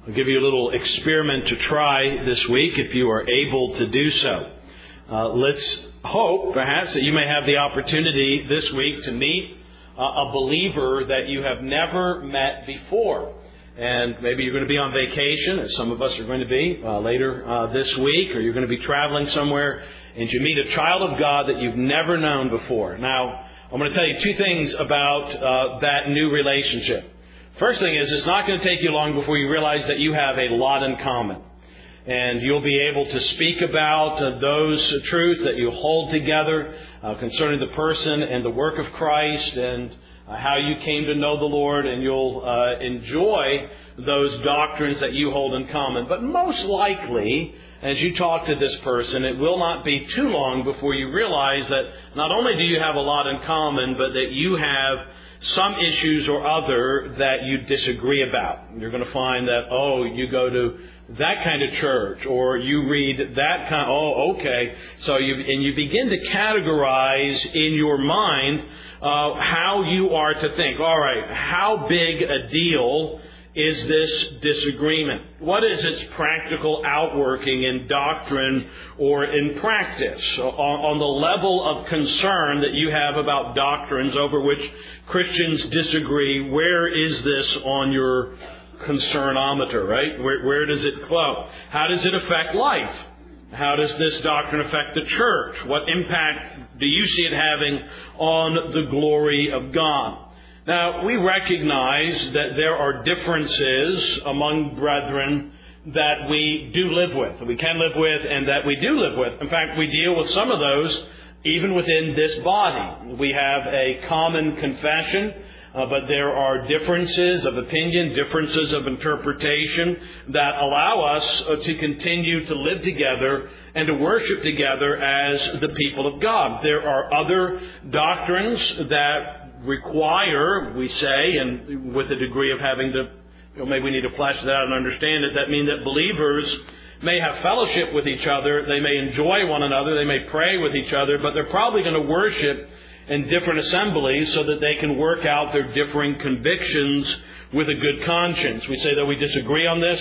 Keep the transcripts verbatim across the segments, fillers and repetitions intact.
I'll give you a little experiment to try this week if you are able to do so. Uh, let's hope, perhaps, that you may have the opportunity this week to meet uh, a believer that you have never met before. And maybe you're going to be on vacation, as some of us are going to be uh, later uh, this week, or you're going to be traveling somewhere, and you meet a child of God that you've never known before. Now, I'm going to tell you two things about uh, that new relationship. First thing is, it's not going to take you long before you realize that you have a lot in common. And you'll be able to speak about uh, those uh, truths that you hold together uh, concerning the person and the work of Christ and uh, how you came to know the Lord. And you'll uh, enjoy those doctrines that you hold in common. But most likely, as you talk to this person, it will not be too long before you realize that not only do you have a lot in common, but that you have some issues or other that you disagree about. You're going to find that, oh, you go to that kind of church, or you read that kind, oh, okay. So you, and you begin to categorize in your mind uh, how you are to think. All right, how big a deal is this disagreement? What is its practical outworking in doctrine or in practice? On, on the level of concern that you have about doctrines over which Christians disagree, where is this on your concernometer, right? Where, where does it flow? How does it affect life? How does this doctrine affect the church? What impact do you see it having on the glory of God? Now, we recognize that there are differences among brethren that we do live with, that we can live with, and that we do live with. In fact, we deal with some of those even within this body. We have a common confession, uh, but there are differences of opinion, differences of interpretation that allow us uh, to continue to live together and to worship together as the people of God. There are other doctrines that require, we say, and with a degree of having to, you know, maybe we need to flesh that out and understand it, that mean that believers may have fellowship with each other, they may enjoy one another, they may pray with each other, but they're probably going to worship in different assemblies so that they can work out their differing convictions with a good conscience. We say that we disagree on this.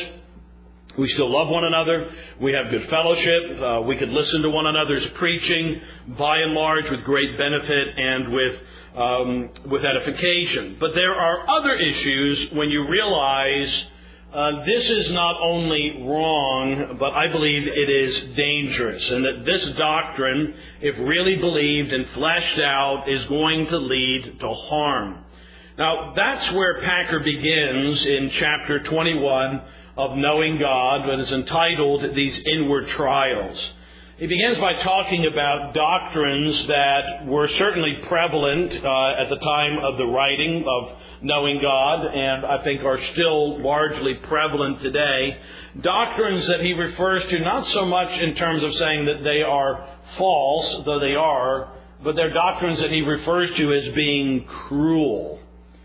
We still love one another. We have good fellowship. Uh, we could listen to one another's preaching, by and large, with great benefit and with um, with edification. But there are other issues when you realize uh, this is not only wrong, but I believe it is dangerous, and that this doctrine, if really believed and fleshed out, is going to lead to harm. Now, that's where Packer begins in chapter twenty-one of Knowing God, that is entitled These Inward Trials. He begins by talking about doctrines that were certainly prevalent uh, at the time of the writing of Knowing God, and I think are still largely prevalent today. Doctrines that he refers to not so much in terms of saying that they are false, though they are, but they're doctrines that he refers to as being cruel.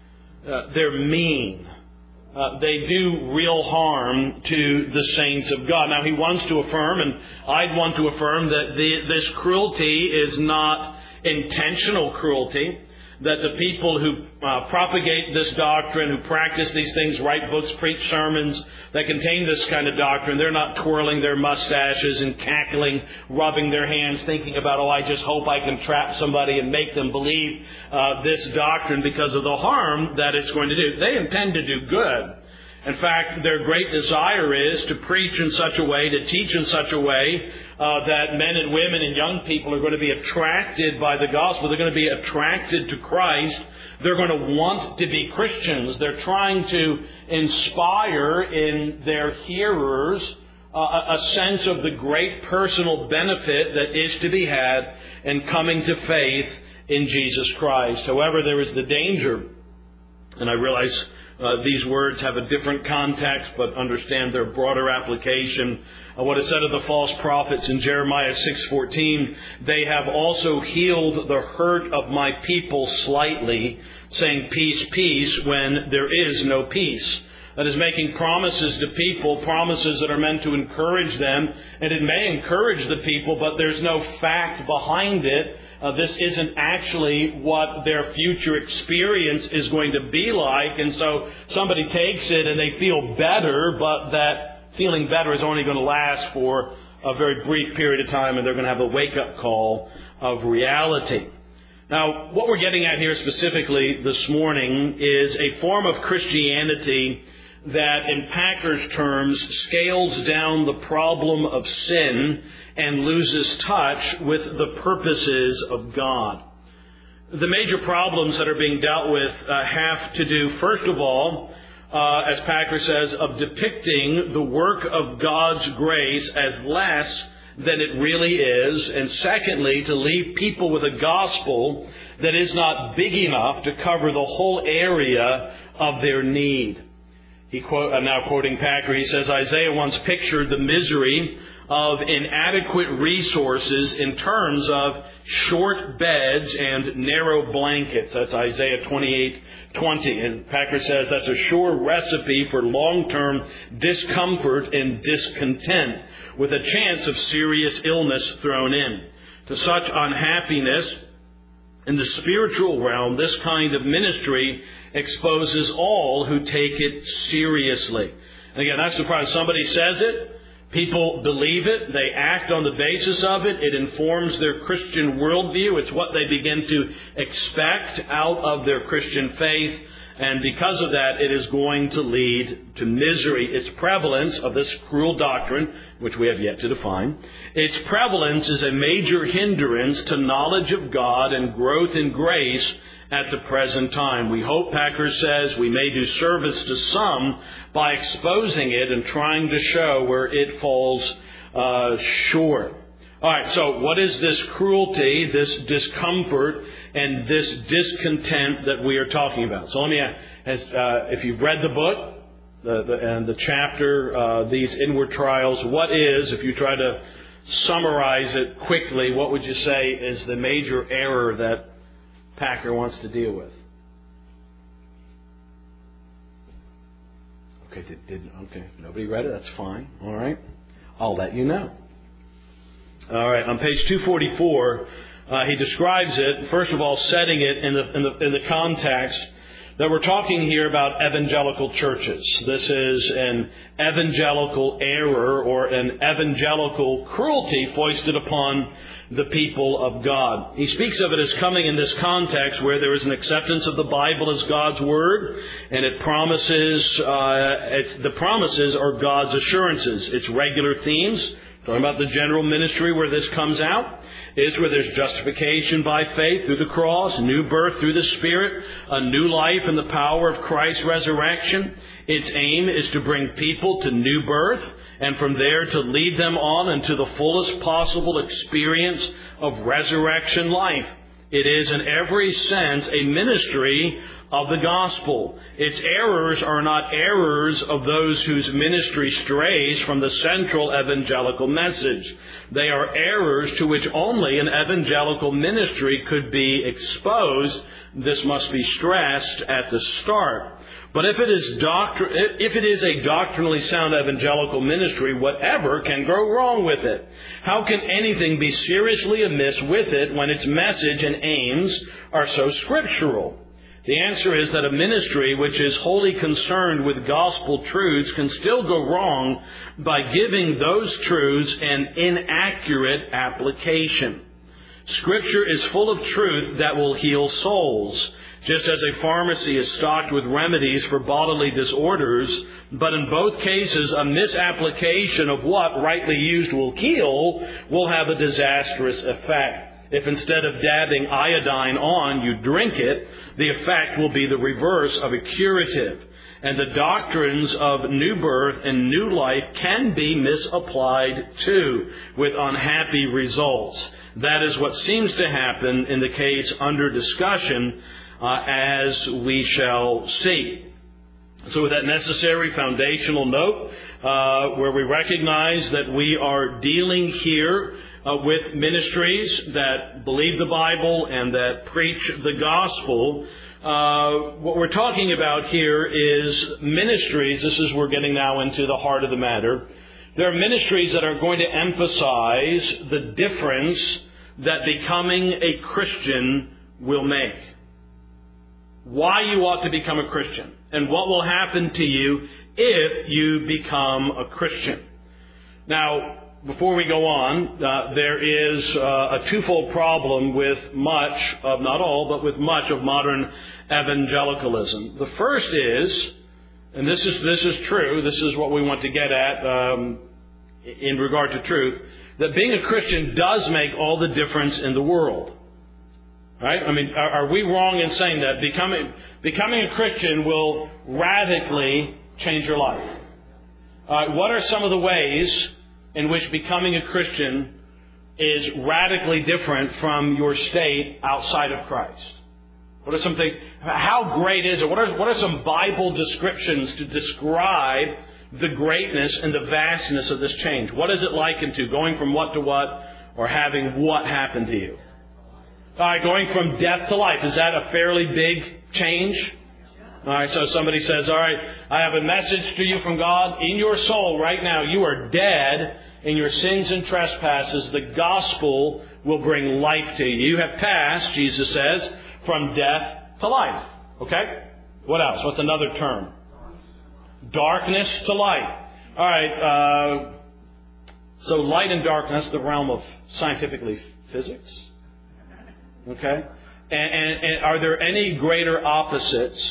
Uh, they're mean. Uh, they do real harm to the saints of God. Now, he wants to affirm, and I'd want to affirm, that the, this cruelty is not intentional cruelty, that the people who uh, propagate this doctrine, who practice these things, write books, preach sermons that contain this kind of doctrine, they're not twirling their mustaches and cackling, rubbing their hands, thinking about, oh, I just hope I can trap somebody and make them believe uh, this doctrine because of the harm that it's going to do. They intend to do good. In fact, their great desire is to preach in such a way, to teach in such a way uh, that men and women and young people are going to be attracted by the gospel. They're going to be attracted to Christ. They're going to want to be Christians. They're trying to inspire in their hearers uh, a sense of the great personal benefit that is to be had in coming to faith in Jesus Christ. However, there is the danger, and I realize Uh, these words have a different context, but understand their broader application. Uh, what is said of the false prophets in Jeremiah six fourteen, they have also healed the hurt of my people slightly, saying peace, peace, when there is no peace. That is making promises to people, promises that are meant to encourage them, and it may encourage the people, but there's no fact behind it uh, this isn't actually what their future experience is going to be like. And so somebody takes it and they feel better, but that feeling better is only going to last for a very brief period of time, and they're going to have a wake-up call of reality. Now, what we're getting at here specifically this morning is a form of Christianity that, in Packer's terms, scales down the problem of sin and loses touch with the purposes of God. The major problems that are being dealt with uh, have to do, first of all, uh, as Packer says, of depicting the work of God's grace as less than it really is, and secondly, to leave people with a gospel that is not big enough to cover the whole area of their need. He quote, I'm now quoting Packer, he says, Isaiah once pictured the misery of inadequate resources in terms of short beds and narrow blankets. That's Isaiah twenty-eight twenty. And Packer says that's a sure recipe for long-term discomfort and discontent, with a chance of serious illness thrown in. To such unhappiness in the spiritual realm, this kind of ministry exposes all who take it seriously. And again, that's the problem. Somebody says it, people believe it, they act on the basis of it, it informs their Christian worldview, it's what they begin to expect out of their Christian faith, and because of that, it is going to lead to misery. Its prevalence of this cruel doctrine, which we have yet to define, its prevalence is a major hindrance to knowledge of God and growth in grace at the present time. We hope, Packer says, we may do service to some by exposing it and trying to show where it falls uh, short. All right, so what is this cruelty, this discomfort, and this discontent that we are talking about? So let me ask, uh, if you've read the book the, the, and the chapter, uh, these inward trials, what is, if you try to summarize it quickly, what would you say is the major error that Packer wants to deal with? Okay, did, did okay, nobody read it. That's fine. All right, I'll let you know. All right, on page two forty-four, uh, he describes it. First of all, setting it in the in the in the context that we're talking here about evangelical churches. This is an evangelical error or an evangelical cruelty foisted upon the people of God. He speaks of it as coming in this context where there is an acceptance of the Bible as God's Word, and it promises, uh, it's, the promises are God's assurances. Its regular themes, talking about the general ministry where this comes out, is where there's justification by faith through the cross, new birth through the Spirit, a new life in the power of Christ's resurrection. Its aim is to bring people to new birth, and from there to lead them on into the fullest possible experience of resurrection life. It is in every sense a ministry of the gospel. Its errors are not errors of those whose ministry strays from the central evangelical message. They are errors to which only an evangelical ministry could be exposed. This must be stressed at the start. But if it is doctr- if it is a doctrinally sound evangelical ministry, whatever can go wrong with it? How can anything be seriously amiss with it when its message and aims are so scriptural? The answer is that a ministry which is wholly concerned with gospel truths can still go wrong by giving those truths an inaccurate application. Scripture is full of truth that will heal souls, just as a pharmacy is stocked with remedies for bodily disorders, but in both cases a misapplication of what, rightly used, will heal will have a disastrous effect. If instead of dabbing iodine on, you drink it, the effect will be the reverse of a curative. And the doctrines of new birth and new life can be misapplied too, with unhappy results. That is what seems to happen in the case under discussion, uh, as we shall see. So with that necessary foundational note, uh, where we recognize that we are dealing here uh, with ministries that believe the Bible and that preach the gospel, uh, what we're talking about here is ministries. This is, we're getting now into the heart of the matter. There are ministries that are going to emphasize the difference that becoming a Christian will make. Why you ought to become a Christian, and what will happen to you if you become a Christian. Now, before we go on, uh, there is uh, a twofold problem with much of, not all, but with much of modern evangelicalism. The first is, and this is this is true, this is what we want to get at um, in regard to truth, that being a Christian does make all the difference in the world. Right? I mean, are, are we wrong in saying that becoming becoming a Christian will radically change your life? Uh, what are some of the ways in which becoming a Christian is radically different from your state outside of Christ? What are some things? How great is it? What are what are some Bible descriptions to describe the greatness and the vastness of this change? What is it likened to? Going from what to what, or having what happen to you? All right, going from death to life. Is that a fairly big change? All right, so somebody says, all right, I have a message to you from God. In your soul right now, you are dead in your sins and trespasses. The gospel will bring life to you. You have passed, Jesus says, from death to life. Okay? What else? What's another term? Darkness to light. All right, uh, so light and darkness, the realm of scientifically physics. Okay? And, and, and are there any greater opposites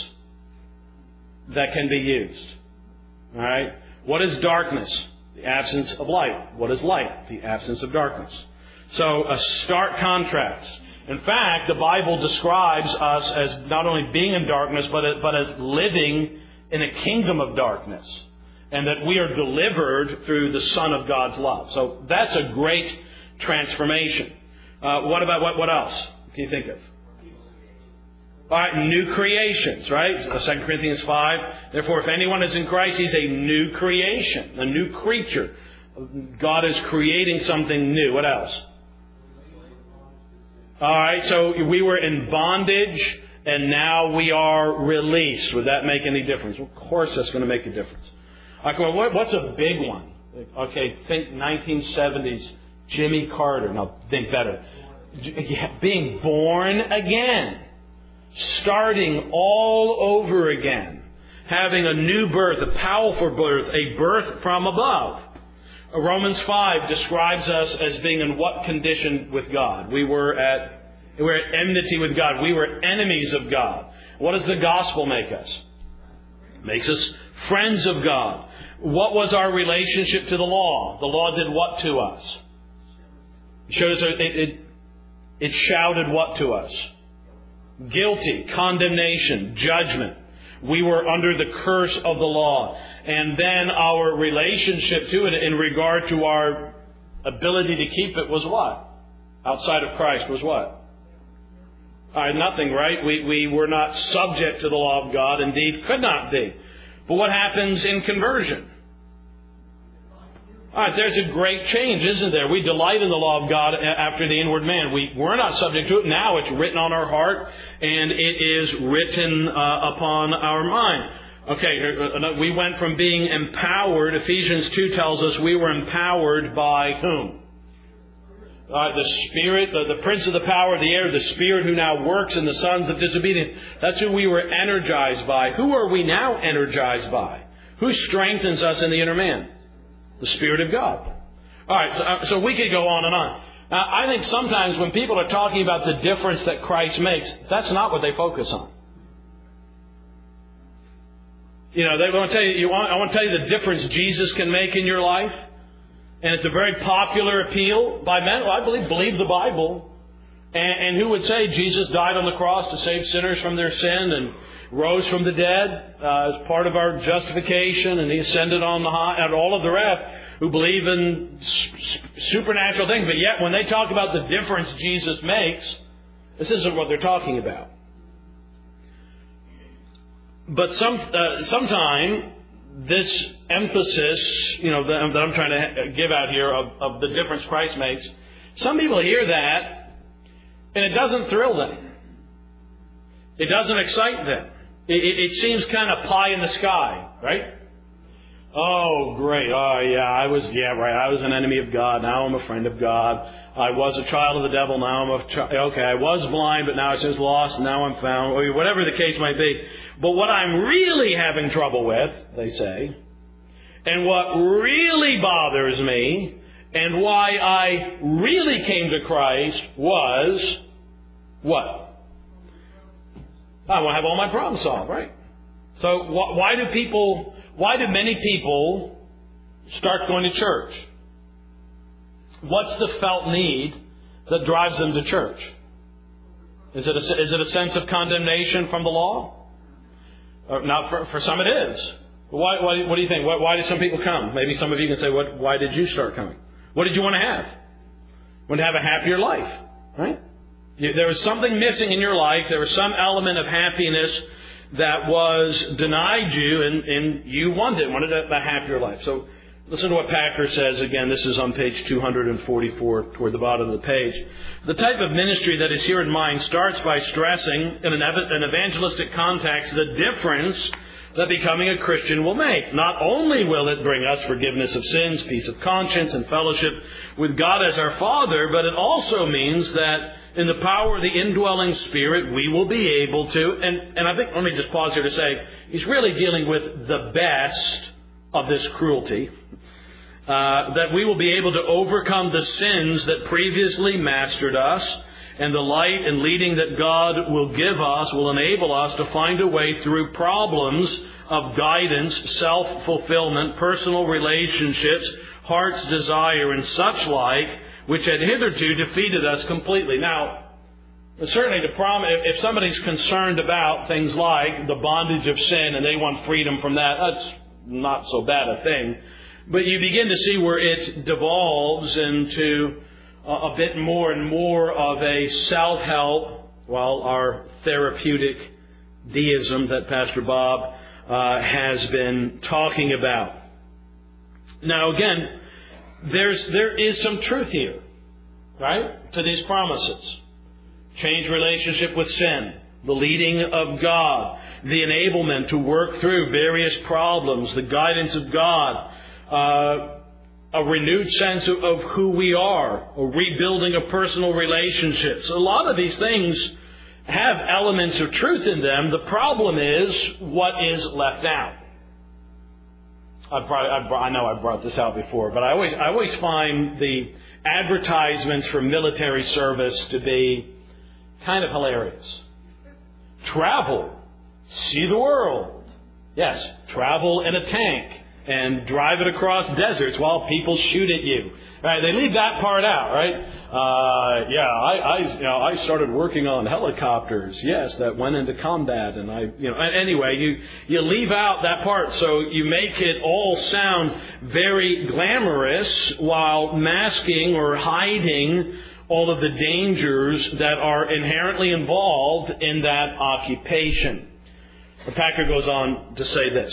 that can be used? All right? What is darkness? The absence of light. What is light? The absence of darkness. So a stark contrast. In fact, the Bible describes us as not only being in darkness, but, but as living in a kingdom of darkness. And that we are delivered through the Son of God's love. So that's a great transformation. Uh, what about, what, what else can you think of? All right, new creations, right? Second Corinthians five. Therefore, if anyone is in Christ, he's a new creation, a new creature. God is creating something new. What else? All right, so we were in bondage, and now we are released. Would that make any difference? Of course that's going to make a difference. Okay, well, what's a big one? Okay, think nineteen seventies Jimmy Carter. Now, think better. Being born again. Starting all over again. Having a new birth, a powerful birth, a birth from above. Romans five describes us as being in what condition with God? We were at we were at enmity with God. We were enemies of God. What does the gospel make us? It makes us friends of God. What was our relationship to the law? The law did what to us? It showed us it, it, it shouted what to us? Guilty, condemnation, judgment. We were under the curse of the law. And then our relationship to it in regard to our ability to keep it was what? Outside of Christ was what? All right, nothing, right? We, we were not subject to the law of God. Indeed, could not be. But what happens in conversion? All right, there's a great change, isn't there? We delight in the law of God after the inward man. We, we're not subject to it. Now it's written on our heart, and it is written uh, upon our mind. Okay, we went from being empowered. Ephesians two tells us we were empowered by whom? Uh, the Spirit, the, the Prince of the power of the air, the Spirit who now works in the sons of disobedience. That's who we were energized by. Who are we now energized by? Who strengthens us in the inner man? The Spirit of God. All right, so, uh, so we could go on and on. Now, I think sometimes when people are talking about the difference that Christ makes, that's not what they focus on. You know, they want to tell you, you want, I want to tell you the difference Jesus can make in your life. And it's a very popular appeal by men. Well, I believe, believe the Bible. And, and who would say Jesus died on the cross to save sinners from their sin and rose from the dead uh, as part of our justification, and He ascended on the high, and all of the rest who believe in supernatural things. But yet when they talk about the difference Jesus makes, this isn't what they're talking about. But some uh, sometime this emphasis, you know, that I'm trying to give out here of, of the difference Christ makes, some people hear that and it doesn't thrill them. It doesn't excite them. It, it, it seems kind of pie in the sky, right? Oh, great. Oh, yeah, I was, yeah, right. I was an enemy of God. Now I'm a friend of God. I was a child of the devil. Now I'm a child. Okay, I was blind, but now it says lost. Now I'm found. Or whatever the case might be. But what I'm really having trouble with, they say, and what really bothers me, and why I really came to Christ was what? I want to have all my problems solved, right? So wh- why do people, why do many people start going to church? What's the felt need that drives them to church? Is it a, is it a sense of condemnation from the law? Or not for, for some it is. Why, why, what do you think? Why, why do some people come? Maybe some of you can say, "What? Why did you start coming? What did you want to have? Want to have a happier life, right? You, there was something missing in your life. There was some element of happiness that was denied you, and, and you wanted wanted a, a happier life." So, listen to what Packer says. Again, this is on page two forty-four, toward the bottom of the page. The type of ministry that is here in mind starts by stressing, in an, ev- an evangelistic context, the difference that becoming a Christian will make. Not only will it bring us forgiveness of sins, peace of conscience, and fellowship with God as our Father, but it also means that in the power of the indwelling Spirit, we will be able to, and, and I think, let me just pause here to say, he's really dealing with the best of this cruelty, uh, that we will be able to overcome the sins that previously mastered us, and the light and leading that God will give us will enable us to find a way through problems of guidance, self-fulfillment, personal relationships, heart's desire, and such like, which had hitherto defeated us completely. Now, certainly the problem, if somebody's concerned about things like the bondage of sin and they want freedom from that, that's not so bad a thing. But you begin to see where it devolves into a bit more and more of a self-help, well, our therapeutic deism that Pastor Bob uh, has been talking about. Now, again, there's there is some truth here, right, to these promises. Change relationship with sin, the leading of God, the enablement to work through various problems, the guidance of God, uh, a renewed sense of, of who we are, a rebuilding of personal relationships. A lot of these things have elements of truth in them. The problem is what is left out. I've brought, I've brought, I know I've brought this out before, but I always, I always find the advertisements for military service to be kind of hilarious. Travel, see the world. Yes, travel in a tank and drive it across deserts while people shoot at you. Right? They leave that part out, right? Uh, yeah, I, I, you know, I started working on helicopters. Yes, that went into combat, and I, you know, anyway, you you leave out that part, so you make it all sound very glamorous while masking or hiding all of the dangers that are inherently involved in that occupation. The Packer goes on to say this.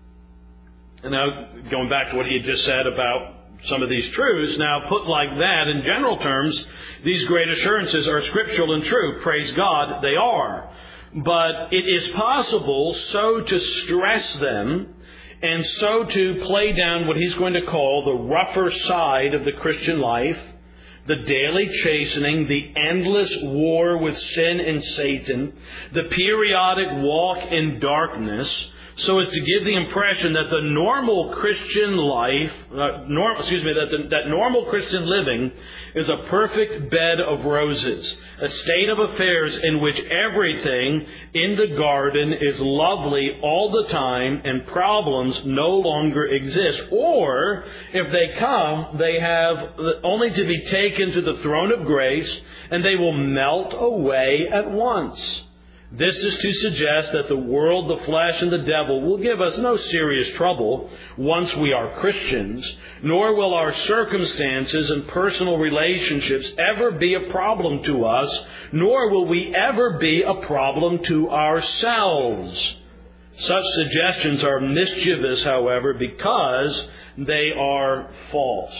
And now, going back to what he had just said about some of these truths, now put like that, in general terms, these great assurances are scriptural and true. Praise God, they are. But it is possible so to stress them and so to play down what he's going to call the rougher side of the Christian life, the daily chastening, the endless war with sin and Satan, the periodic walk in darkness, so as to give the impression that the normal Christian life, uh, norm, excuse me, that the, that normal Christian living is a perfect bed of roses, a state of affairs in which everything in the garden is lovely all the time and problems no longer exist. Or, if they come, they have only to be taken to the throne of grace and they will melt away at once. This is to suggest that the world, the flesh, and the devil will give us no serious trouble once we are Christians, nor will our circumstances and personal relationships ever be a problem to us, nor will we ever be a problem to ourselves. Such suggestions are mischievous, however, because they are false.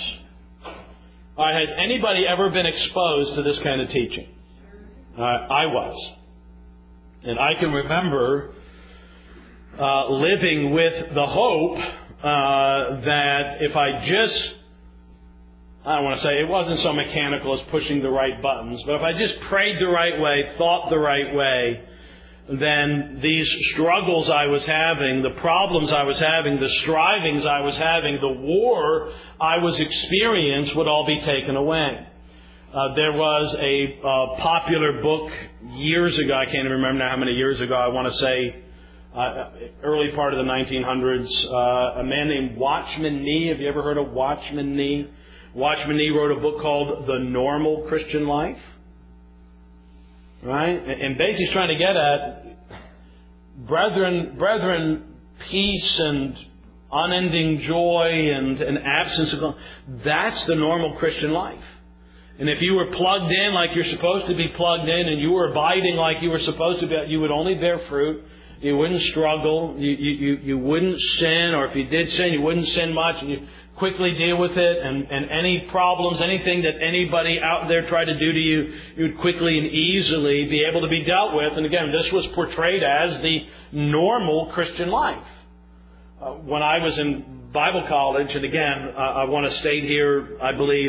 All right, has anybody ever been exposed to this kind of teaching? Uh, I was. And I can remember uh, living with the hope uh, that if I just, I don't want to say, it wasn't so mechanical as pushing the right buttons, but if I just prayed the right way, thought the right way, then these struggles I was having, the problems I was having, the strivings I was having, the war I was experiencing would all be taken away. Uh, there was a uh, popular book years ago, I can't even remember now how many years ago, I want to say uh, early part of the nineteen hundreds, uh, a man named Watchman Nee. Have you ever heard of Watchman Nee? Watchman Nee wrote a book called The Normal Christian Life. Right? And basically he's trying to get at, brethren, brethren, peace and unending joy and an absence of, that's the normal Christian life. And if you were plugged in like you're supposed to be plugged in, and you were abiding like you were supposed to be, you would only bear fruit. You wouldn't struggle. You, you, you wouldn't sin, or if you did sin, you wouldn't sin much, and you quickly deal with it, and, and any problems, anything that anybody out there tried to do to you, you would quickly and easily be able to be dealt with. And again, this was portrayed as the normal Christian life. Uh, when I was in Bible college, and again, uh, I want to state here, I believe,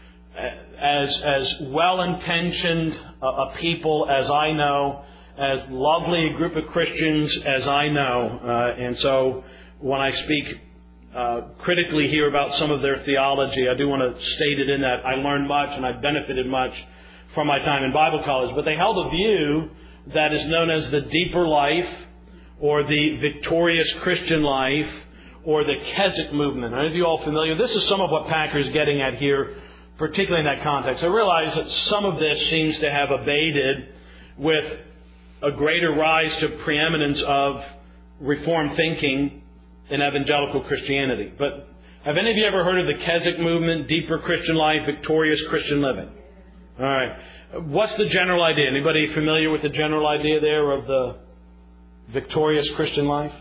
as as well-intentioned a, a people as I know, as lovely a group of Christians as I know, uh, and so when I speak Uh, critically here about some of their theology, I do want to state it in that I learned much and I benefited much from my time in Bible college. But they held a view that is known as the deeper life, or the victorious Christian life, or the Keswick movement. Are any of you all familiar? This is some of what Packer's getting at here, particularly in that context. I realize that some of this seems to have abated with a greater rise to preeminence of Reformed thinking in evangelical Christianity. But have any of you ever heard of the Keswick movement, deeper Christian life, victorious Christian living? All right. What's the general idea? Anybody familiar with the general idea there of the victorious Christian life?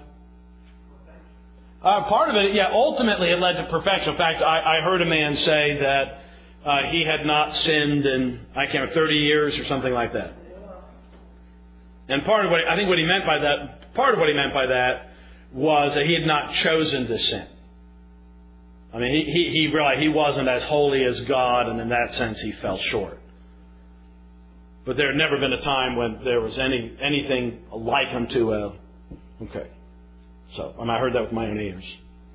Uh, part of it, yeah, ultimately it led to perfection. In fact, I, I heard a man say that uh, he had not sinned in, I can't remember, thirty years or something like that. And part of what, I think what he meant by that, part of what he meant by that was that he had not chosen to sin. I mean, he, he, he realized he wasn't as holy as God, and in that sense he fell short. But there had never been a time when there was any anything like him to a... Okay. So, and I heard that with my own ears.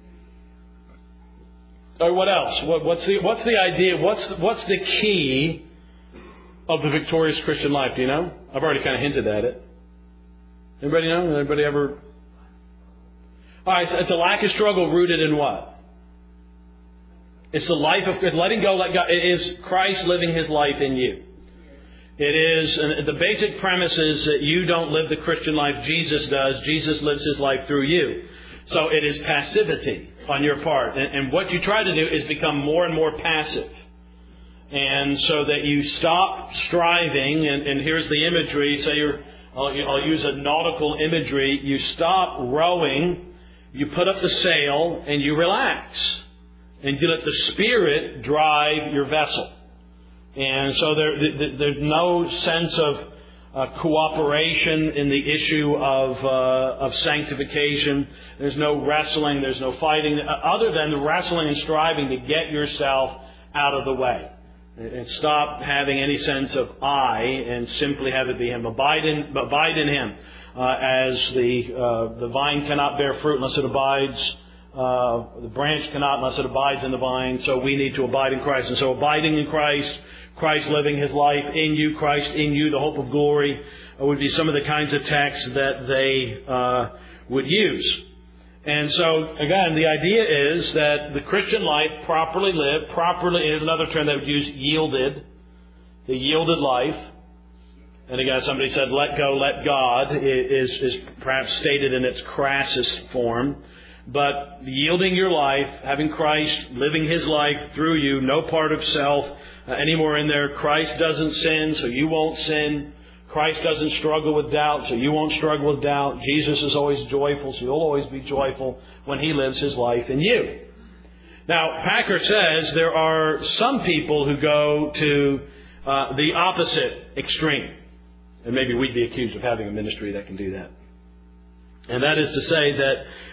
Or what else? What, what's the what's the idea? What's the, what's the key of the victorious Christian life? Do you know? I've already kind of hinted at it. Anybody know? Anybody ever... All right, so it's a lack of struggle rooted in what? It's the life of letting go, let God. It is Christ living His life in you. It is, and the basic premise is that you don't live the Christian life Jesus does. Jesus lives His life through you. So it is passivity on your part. And, and what you try to do is become more and more passive. And so that you stop striving, and, and here's the imagery. So you're, I'll, I'll use a nautical imagery. You stop rowing. You put up the sail and you relax. And you let the Spirit drive your vessel. And so there, there, there's no sense of uh, cooperation in the issue of, uh, of sanctification. There's no wrestling. There's no fighting. Other than the wrestling and striving to get yourself out of the way. And stop having any sense of I and simply have it be Him. Abide in, abide in Him. Uh, as the uh, the vine cannot bear fruit unless it abides, uh, the branch cannot unless it abides in the vine. So we need to abide in Christ. And so abiding in Christ, Christ living His life in you, Christ in you, the hope of glory, uh, would be some of the kinds of texts that they uh, would use. And so, again, the idea is that the Christian life, properly lived, properly is another term that would use yielded, the yielded life. And again, somebody said, let go, let God, is, is perhaps stated in its crassest form. But yielding your life, having Christ, living His life through you, no part of self uh, anymore in there. Christ doesn't sin, so you won't sin. Christ doesn't struggle with doubt, so you won't struggle with doubt. Jesus is always joyful, so you'll always be joyful when He lives His life in you. Now, Packer says there are some people who go to uh, the opposite extreme. And maybe we'd be accused of having a ministry that can do that. And that is to say that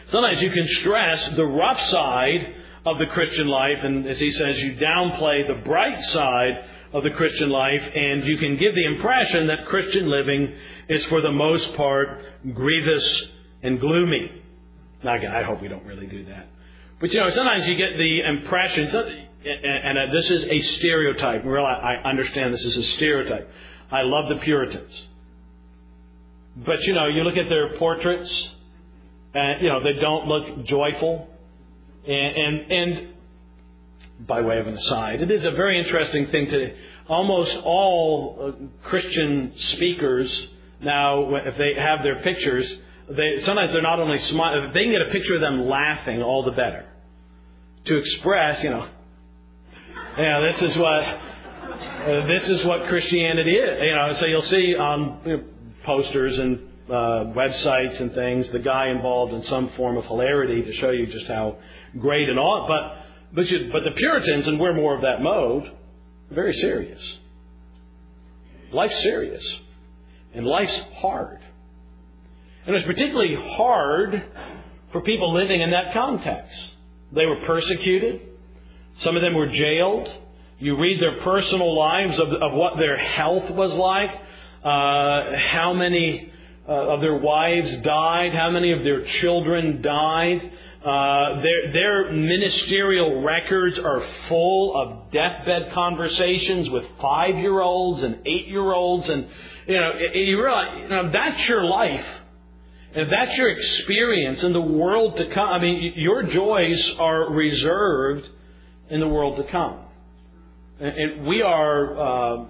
Sometimes you can stress the rough side of the Christian life, and as he says, you downplay the bright side of the Christian life, and you can give the impression that Christian living is for the most part grievous and gloomy. Now again, I hope we don't really do that. But you know, sometimes you get the impression, and this is a stereotype. Well, I understand this is a stereotype. I love the Puritans. But you know, you look at their portraits, and you know, they don't look joyful. And, and, and by way of an aside, it is a very interesting thing to almost all uh, Christian speakers now, if they have their pictures, they sometimes they're not only smiling, if they can get a picture of them laughing, all the better. To express, you know, yeah, this is what uh, this is what Christianity is. You know, so you'll see on you know, posters and uh, websites and things the guy involved in some form of hilarity to show you just how great and all. But but you, but the Puritans, and we're more of that mode, very serious. Life's serious, and life's hard, and it's particularly hard for people living in that context. They were persecuted. Some of them were jailed. You read their personal lives of, of what their health was like, uh, how many uh, of their wives died, how many of their children died. Uh, their, their ministerial records are full of deathbed conversations with five-year-olds and eight-year-olds. And, you know, you realize, you know, that's your life. And if that's your experience in the world to come, I mean, your joys are reserved in the world to come. And we are uh,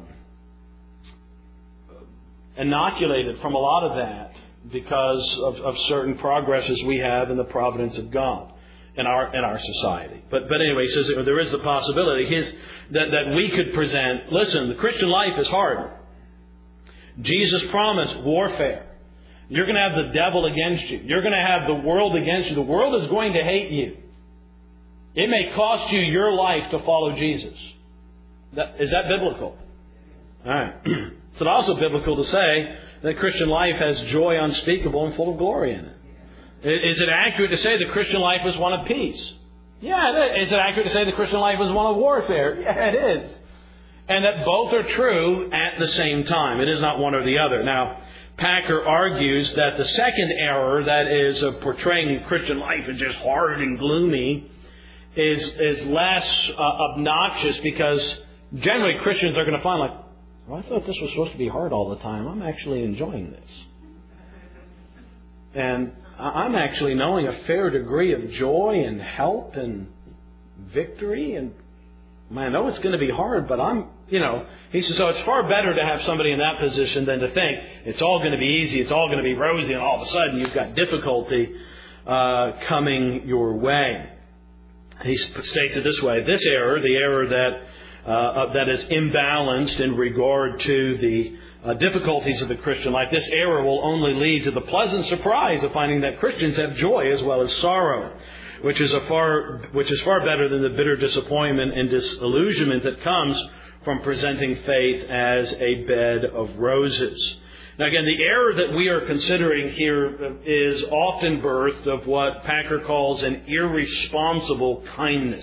inoculated from a lot of that because of, of certain progresses we have in the providence of God in our in our society. But but anyway, he says that there is the possibility his, that, that we could present, listen, the Christian life is hard. Jesus promised warfare. You're going to have the devil against you. You're going to have the world against you. The world is going to hate you. It may cost you your life to follow Jesus. That, is that biblical? All right. It's also biblical to say that Christian life has joy unspeakable and full of glory in it. Is it accurate to say the Christian life is one of peace? Yeah, it is. Is it accurate to say the Christian life is one of warfare? Yeah, it is. And that both are true at the same time. It is not one or the other. Now, Packer argues that the second error, that is of portraying Christian life as just hard and gloomy, is is less uh, obnoxious because generally Christians are going to find like, well, I thought this was supposed to be hard all the time. I'm actually enjoying this. And I'm actually knowing a fair degree of joy and help and victory. And I know it's going to be hard, but I'm, you know, he says, so it's far better to have somebody in that position than to think it's all going to be easy, it's all going to be rosy, and all of a sudden you've got difficulty uh, coming your way. He states it this way: this error, the error that uh, that is imbalanced in regard to the uh, difficulties of the Christian life, this error will only lead to the pleasant surprise of finding that Christians have joy as well as sorrow, which is a far which is far better than the bitter disappointment and disillusionment that comes from presenting faith as a bed of roses. Now again, the error that we are considering here is often birthed of what Packer calls an irresponsible kindness.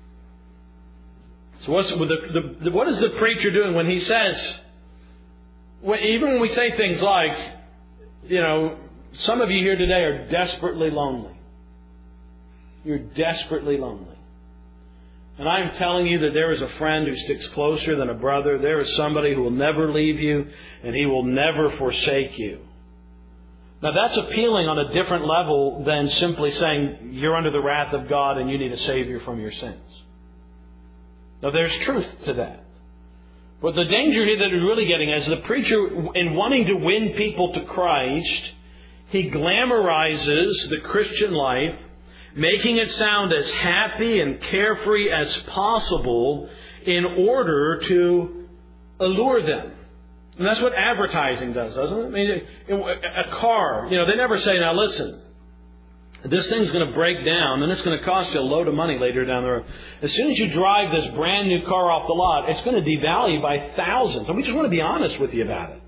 So what's, the, the, what is the preacher doing when he says, when, even when we say things like, you know, some of you here today are desperately lonely. You're desperately lonely. And I'm telling you that there is a friend who sticks closer than a brother. There is somebody who will never leave you, and he will never forsake you. Now that's appealing on a different level than simply saying you're under the wrath of God and you need a Savior from your sins. Now there's truth to that. But the danger here that we're really getting is the preacher, in wanting to win people to Christ, he glamorizes the Christian life, making it sound as happy and carefree as possible in order to allure them. And that's what advertising does, doesn't it? I mean, a car, you know, they never say, now listen, this thing's going to break down and it's going to cost you a load of money later down the road. As soon as you drive this brand new car off the lot, it's going to devalue by thousands. And we just want to be honest with you about it.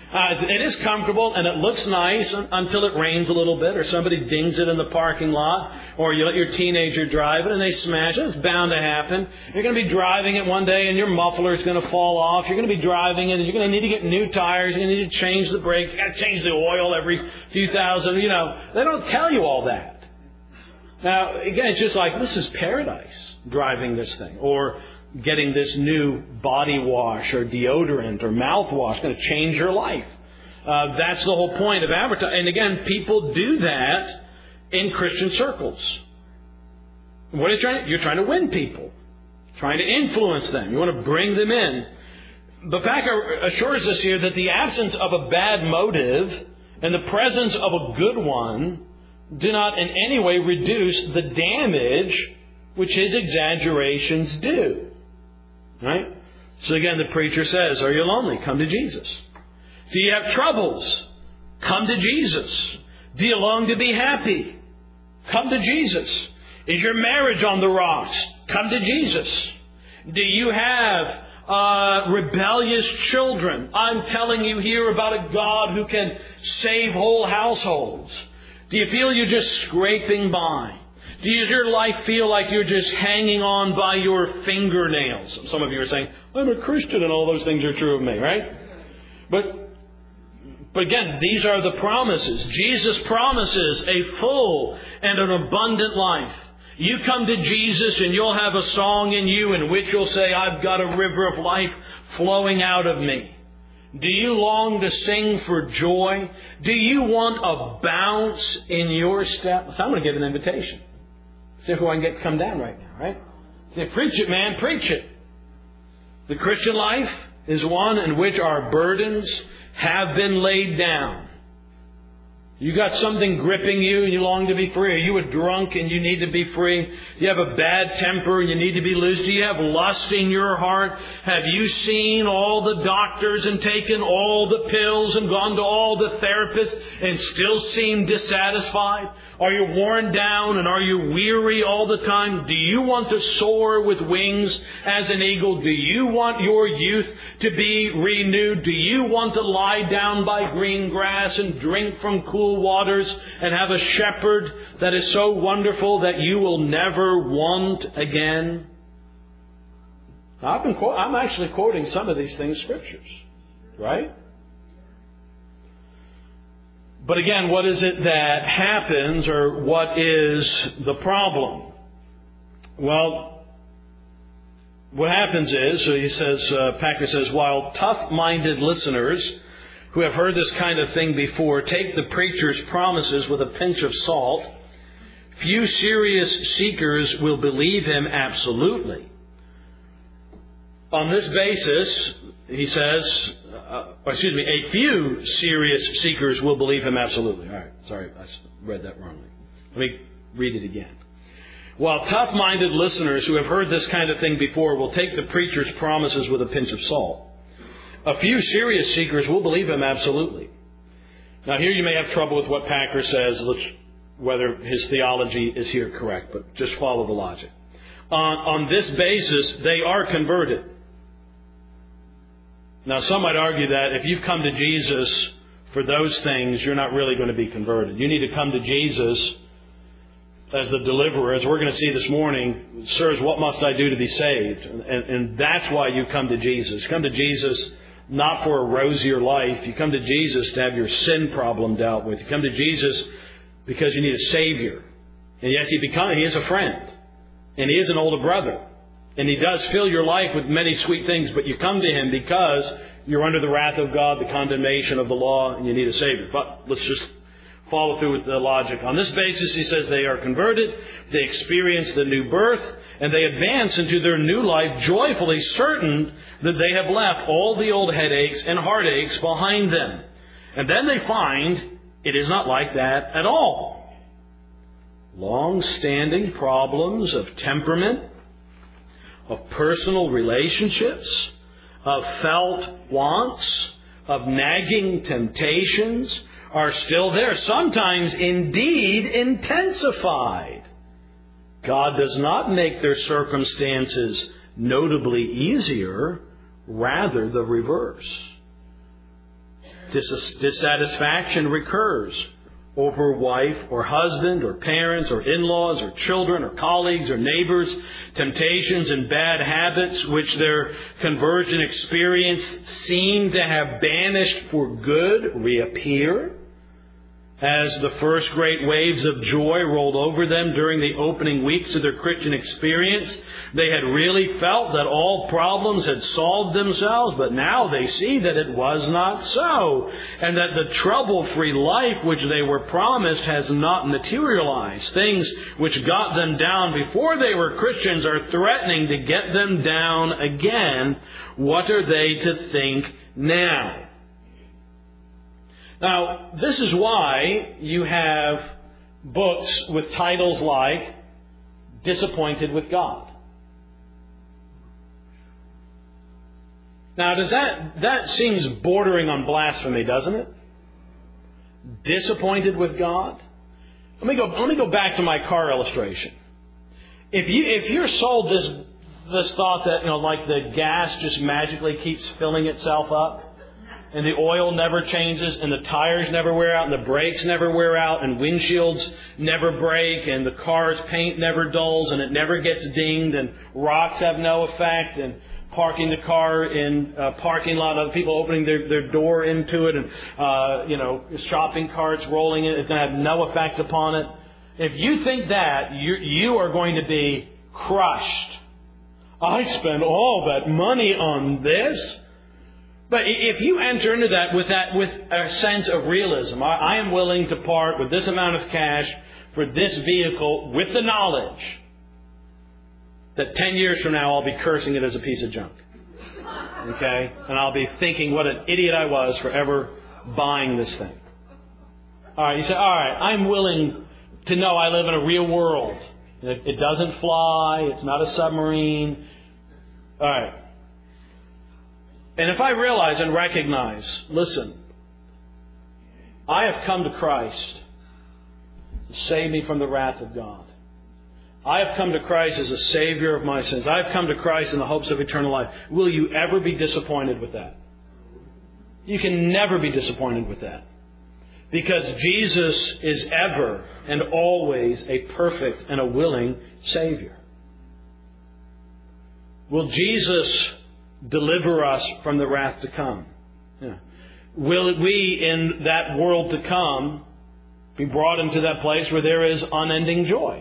Uh, it is comfortable and it looks nice until it rains a little bit or somebody dings it in the parking lot or you let your teenager drive it and they smash it. It's bound to happen. You're going to be driving it one day and your muffler is going to fall off. You're going to be driving it and you're going to need to get new tires. You're going to need to change the brakes. You've got to change the oil every few thousand. You know, they don't tell you all that. Now, again, it's just like, this is paradise, driving this thing. Or getting this new body wash or deodorant or mouthwash, going to change your life. Uh, that's the whole point of advertising. And again, people do that in Christian circles. What are you trying to, you're trying to win people, trying to influence them. You want to bring them in. But Packer assures us here that the absence of a bad motive and the presence of a good one do not in any way reduce the damage which his exaggerations do. Right? So again, the preacher says, are you lonely? Come to Jesus. Do you have troubles? Come to Jesus. Do you long to be happy? Come to Jesus. Is your marriage on the rocks? Come to Jesus. Do you have uh, rebellious children? I'm telling you here about a God who can save whole households. Do you feel you're just scraping by? Do you, does your life feel like you're just hanging on by your fingernails? Some of you are saying, I'm a Christian and all those things are true of me, right? But, but again, these are the promises. Jesus promises a full and an abundant life. You come to Jesus and you'll have a song in you in which you'll say, I've got a river of life flowing out of me. Do you long to sing for joy? Do you want a bounce in your step? So I'm going to give an invitation. See if I can get come down right now, right? Say, preach it, man, preach it. The Christian life is one in which our burdens have been laid down. You got something gripping you and you long to be free. Are you a drunk and you need to be free? Do you have a bad temper and you need to be loose? Do you have lust in your heart? Have you seen all the doctors and taken all the pills and gone to all the therapists and still seem dissatisfied? Are you worn down and are you weary all the time? Do you want to soar with wings as an eagle? Do you want your youth to be renewed? Do you want to lie down by green grass and drink from cool waters and have a shepherd that is so wonderful that you will never want again? Now, I've been quote, I'm actually quoting some of these things, scriptures, right? But again, what is it that happens, or what is the problem? Well, what happens is, so he says, uh, Packer says, while tough-minded listeners who have heard this kind of thing before take the preacher's promises with a pinch of salt, few serious seekers will believe him absolutely. On this basis, he says, uh, excuse me, a few serious seekers will believe him absolutely. All right, sorry, I read that wrongly. Let me read it again. While tough-minded listeners who have heard this kind of thing before will take the preacher's promises with a pinch of salt, a few serious seekers will believe him absolutely. Now, here you may have trouble with what Packer says, whether his theology is here correct, but just follow the logic. On, on this basis, they are converted. Now, some might argue that if you've come to Jesus for those things, you're not really going to be converted. You need to come to Jesus as the deliverer. As we're going to see this morning, sirs, what must I do to be saved? And, and that's why you come to Jesus. You come to Jesus not for a rosier life. You come to Jesus to have your sin problem dealt with. You come to Jesus because you need a Savior. And yes, he, become, he is a friend. And he is an older brother. And he does fill your life with many sweet things, but you come to him because you're under the wrath of God, the condemnation of the law, and you need a Savior. But let's just follow through with the logic. On this basis, he says they are converted, they experience the new birth, and they advance into their new life joyfully, certain that they have left all the old headaches and heartaches behind them. And then they find it is not like that at all. Long-standing problems of temperament, of personal relationships, of felt wants, of nagging temptations are still there, sometimes indeed intensified. God does not make their circumstances notably easier, rather the reverse. Dis- dissatisfaction recurs over wife or husband or parents or in-laws or children or colleagues or neighbors. Temptations and bad habits which their conversion experience seemed to have banished for good reappear. As the first great waves of joy rolled over them during the opening weeks of their Christian experience, they had really felt that all problems had solved themselves, but now they see that it was not so, and that the trouble-free life which they were promised has not materialized. Things which got them down before they were Christians are threatening to get them down again. What are they to think now? Now, this is why you have books with titles like Disappointed with God. Now, does that, that seems bordering on blasphemy, doesn't it? Disappointed with God? Let me go, let me go back to my car illustration. If you, if you're sold this, this thought that, you know, like the gas just magically keeps filling itself up, and the oil never changes, and the tires never wear out, and the brakes never wear out, and windshields never break, and the car's paint never dulls, and it never gets dinged, and rocks have no effect, and parking the car in a parking lot, other people opening their, their door into it, and uh, you know, shopping carts rolling in, it's going to have no effect upon it. If you think that, you, you are going to be crushed. I spent all that money on this. But if you enter into that with that with a sense of realism, I, I am willing to part with this amount of cash for this vehicle with the knowledge that ten years from now I'll be cursing it as a piece of junk. Okay? And I'll be thinking what an idiot I was for ever buying this thing. All right, you say, all right, I'm willing to know I live in a real world. It, it doesn't fly. It's not a submarine. All right. And if I realize and recognize, listen, I have come to Christ to save me from the wrath of God. I have come to Christ as a Savior of my sins. I have come to Christ in the hopes of eternal life. Will you ever be disappointed with that? You can never be disappointed with that. Because Jesus is ever and always a perfect and a willing Savior. Will Jesus deliver us from the wrath to come? Yeah. Will we, in that world to come, be brought into that place where there is unending joy?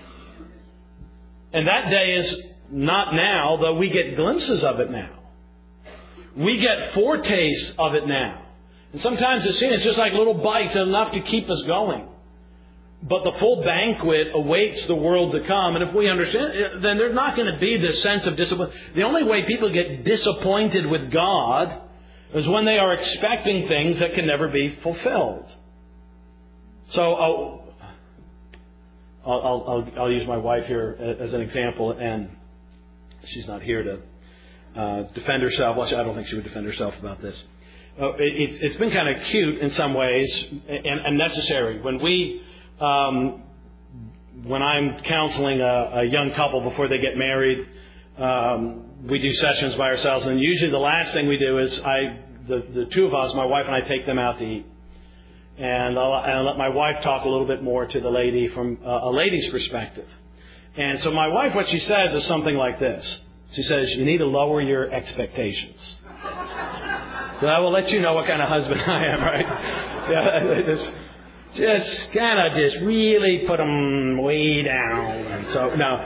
And that day is not now, though we get glimpses of it now. We get foretastes of it now. And sometimes it seems it's just like little bites, enough to keep us going. But the full banquet awaits the world to come. And if we understand, then there's not going to be this sense of disappointment. The only way people get disappointed with God is when they are expecting things that can never be fulfilled. So I'll, I'll, I'll, I'll use my wife here as an example. And she's not here to uh, defend herself. Well, I don't think she would defend herself about this. Uh, it, it's, it's been kind of cute in some ways and, and necessary. When we... Um, when I'm counseling a, a young couple before they get married, um, we do sessions by ourselves, and usually the last thing we do is I, the, the two of us, my wife and I, take them out to eat, and I'll, I'll let my wife talk a little bit more to the lady from uh, a lady's perspective. And so my wife, what she says is something like this. She says, "You need to lower your expectations." So I will let you know what kind of husband I am, right? Yeah, just. Just kind of just really put them way down. And so, no.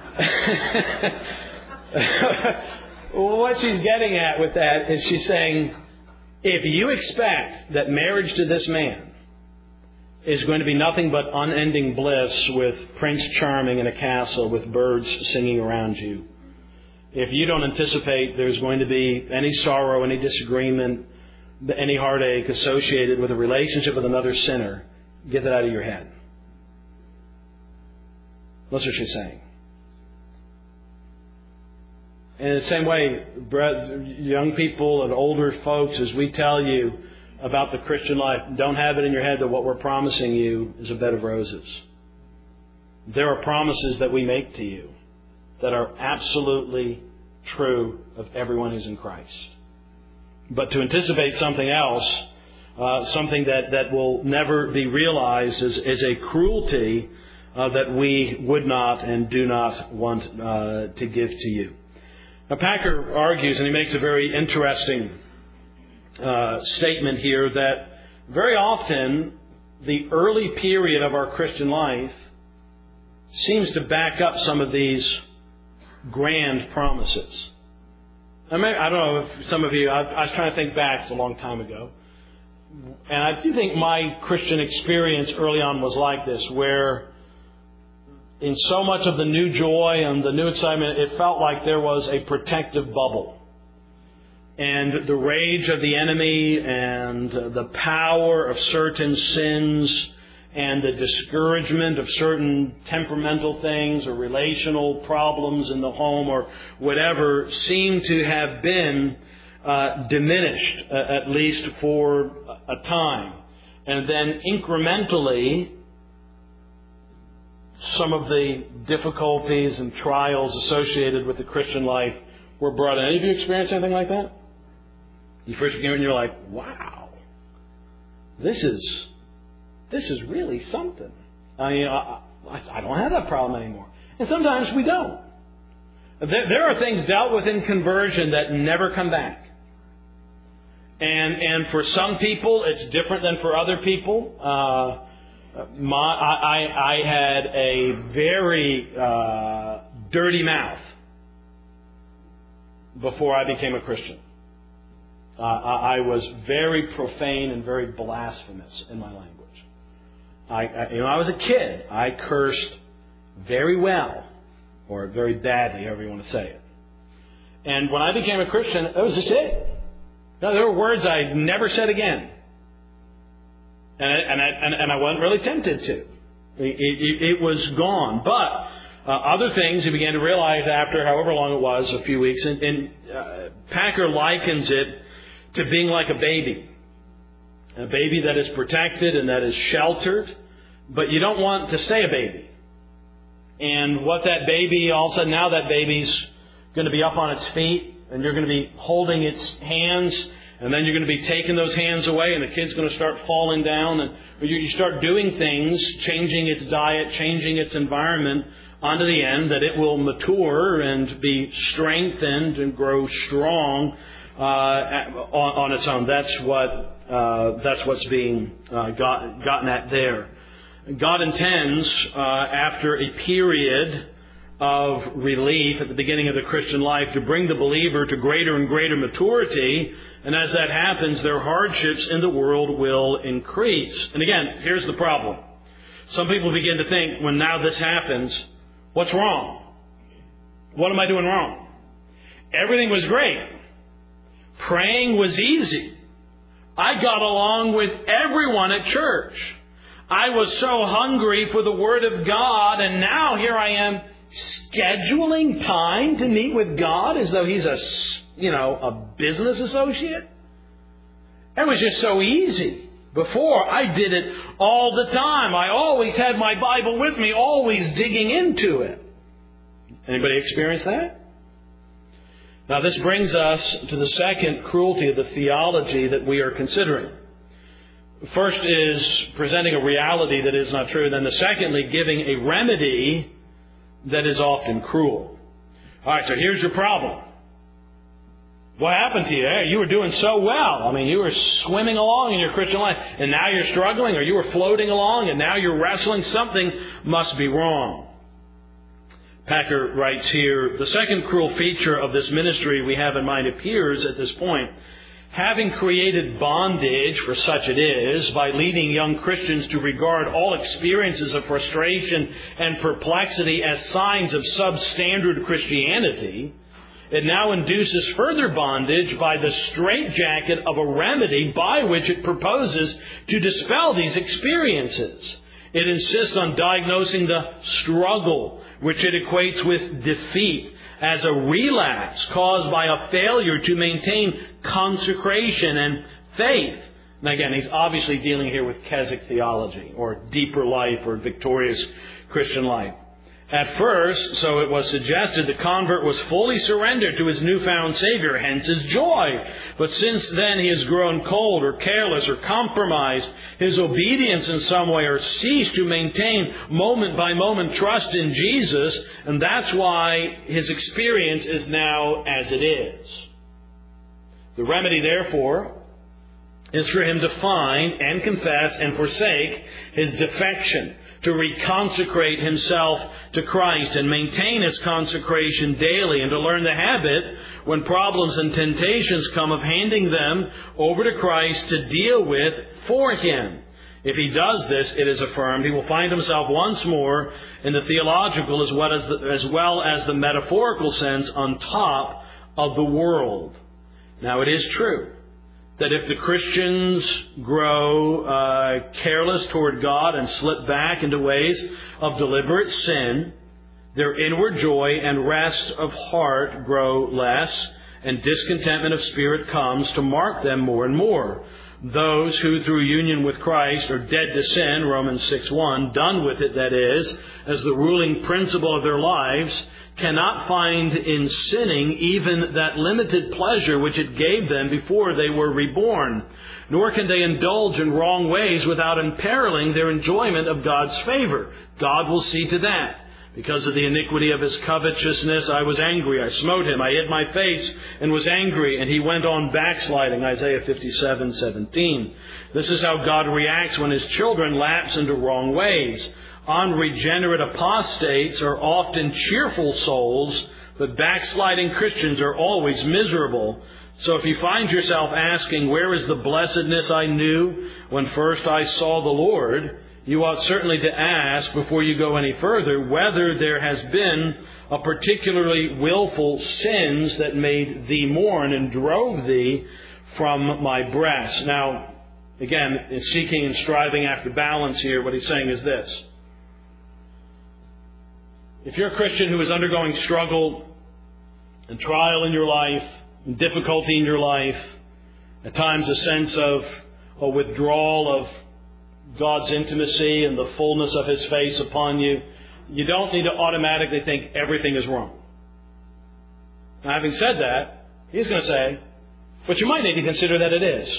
What she's getting at with that is she's saying, if you expect that marriage to this man is going to be nothing but unending bliss with Prince Charming in a castle with birds singing around you, if you don't anticipate there's going to be any sorrow, any disagreement, any heartache associated with a relationship with another sinner, get that out of your head. That's what she's saying. And in the same way, young people and older folks, as we tell you about the Christian life, don't have it in your head that what we're promising you is a bed of roses. There are promises that we make to you that are absolutely true of everyone who's in Christ. But to anticipate something else uh, something that, that will never be realized as, as a cruelty uh, that we would not and do not want uh, to give to you. Now, Packer argues, and he makes a very interesting uh, statement here, that very often the early period of our Christian life seems to back up some of these grand promises. I, mean, I don't know if some of you, I, I was trying to think back, it's a long time ago. And I do think my Christian experience early on was like this, where in so much of the new joy and the new excitement, it felt like there was a protective bubble. And the rage of the enemy and the power of certain sins and the discouragement of certain temperamental things or relational problems in the home or whatever seemed to have been uh, diminished, uh, at least for a time. And then incrementally, some of the difficulties and trials associated with the Christian life were brought in. Any of you experienced anything like that? You first begin and you're like, wow, this is this is really something. I mean, I, I don't have that problem anymore. And sometimes we don't. There, there are things dealt with in conversion that never come back. And and for some people, it's different than for other people. Uh, my, I, I had a very uh, dirty mouth before I became a Christian. Uh, I, I was very profane and very blasphemous in my language. I, I, you know, I was a kid. I cursed very well, or very badly, however you want to say it. And when I became a Christian, it was just it. No, there were words I never said again. And I, and I, and, and I wasn't really tempted to. It, it, it was gone. But uh, other things you began to realize after however long it was, a few weeks, and, and uh, Packer likens it to being like a baby. A baby that is protected and that is sheltered, but you don't want to stay a baby. And what that baby, all of a sudden now that baby's going to be up on its feet, and you're going to be holding its hands, and then you're going to be taking those hands away, and the kid's going to start falling down, and you start doing things, changing its diet, changing its environment, onto the end that it will mature and be strengthened and grow strong uh, on, on its own. That's what uh, that's what's being uh, got, gotten at there. God intends, uh, after a period of relief at the beginning of the Christian life, to bring the believer to greater and greater maturity. And as that happens, their hardships in the world will increase. And again, here's the problem. Some people begin to think, when now this happens, what's wrong? What am I doing wrong? Everything was great. Praying was easy. I got along with everyone at church. I was so hungry for the Word of God, and now here I am scheduling time to meet with God as though He's a, you know, a business associate. It was just so easy. Before, I did it all the time. I always had my Bible with me, always digging into it. Anybody experience that? Now, this brings us to the second cruelty of the theology that we are considering. First is presenting a reality that is not true. Then the secondly, giving a remedy that is often cruel. All right, so here's your problem. What happened to you? Hey, you were doing so well. I mean, you were swimming along in your Christian life, and now you're struggling, or you were floating along, and now you're wrestling. Something must be wrong. Packer writes here, the second cruel feature of this ministry we have in mind appears at this point. Having created bondage, for such it is, by leading young Christians to regard all experiences of frustration and perplexity as signs of substandard Christianity, it now induces further bondage by the straitjacket of a remedy by which it proposes to dispel these experiences. It insists on diagnosing the struggle, which it equates with defeat, as a relapse caused by a failure to maintain consecration and faith. And again, he's obviously dealing here with Keswick theology, or deeper life, or victorious Christian life. At first, so it was suggested, the convert was fully surrendered to his newfound Savior, hence his joy. But since then he has grown cold or careless or compromised his obedience in some way, or ceased to maintain moment by moment trust in Jesus, and that's why his experience is now as it is. The remedy, therefore, is for him to find and confess and forsake his defection, to reconsecrate himself to Christ and maintain his consecration daily, and to learn the habit, when problems and temptations come, of handing them over to Christ to deal with for him. If he does this, it is affirmed, he will find himself once more in the theological as well as the, as well as the metaphorical sense on top of the world. Now, it is true that if the Christians grow uh, careless toward God and slip back into ways of deliberate sin, their inward joy and rest of heart grow less, and discontentment of spirit comes to mark them more and more. Those who, through union with Christ, are dead to sin, Romans six one, done with it, that is, as the ruling principle of their lives, cannot find in sinning even that limited pleasure which it gave them before they were reborn. Nor can they indulge in wrong ways without imperiling their enjoyment of God's favor. God will see to that. Because of the iniquity of his covetousness, I was angry. I smote him. I hid my face and was angry. And he went on backsliding. Isaiah fifty-seven seventeen. This is how God reacts when his children lapse into wrong ways. Unregenerate apostates are often cheerful souls, but backsliding Christians are always miserable. So if you find yourself asking, where is the blessedness I knew when first I saw the Lord? You ought certainly to ask, before you go any further, whether there has been a particularly willful sins that made thee mourn and drove thee from my breast. Now, again, in seeking and striving after balance here, what he's saying is this. If you're a Christian who is undergoing struggle and trial in your life, and difficulty in your life, at times a sense of a withdrawal of God's intimacy and the fullness of his face upon you, you don't need to automatically think everything is wrong. Now, having said that, he's going to say, but you might need to consider that it is.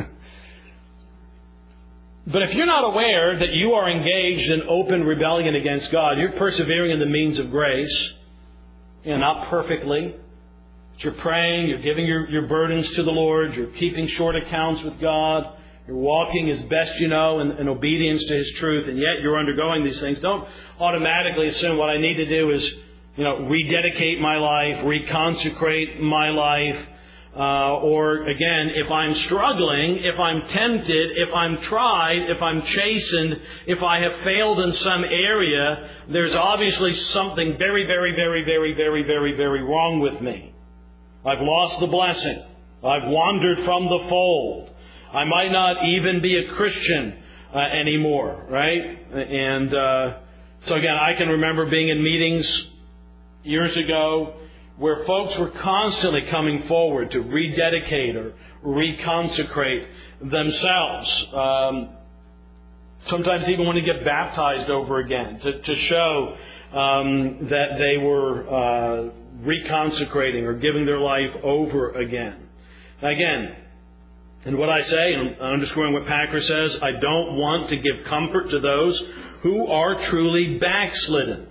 But if you're not aware that you are engaged in open rebellion against God, you're persevering in the means of grace, you know, not perfectly, but you're praying, you're giving your, your burdens to the Lord, you're keeping short accounts with God, you're walking as best you know in, in obedience to his truth, and yet you're undergoing these things. Don't automatically assume what I need to do is, you know, rededicate my life, reconsecrate my life. Uh, or again, if I'm struggling, if I'm tempted, if I'm tried, if I'm chastened, if I have failed in some area, there's obviously something very, very, very, very, very, very, very wrong with me. I've lost the blessing. I've wandered from the fold. I might not even be a Christian uh, anymore, right? And uh, so again, I can remember being in meetings years ago where folks were constantly coming forward to rededicate or reconsecrate themselves. Um, sometimes even want to get baptized over again to, to show um, that they were uh, reconsecrating or giving their life over again. Now again, and what I say, and I'm underscoring what Packer says, I don't want to give comfort to those who are truly backslidden.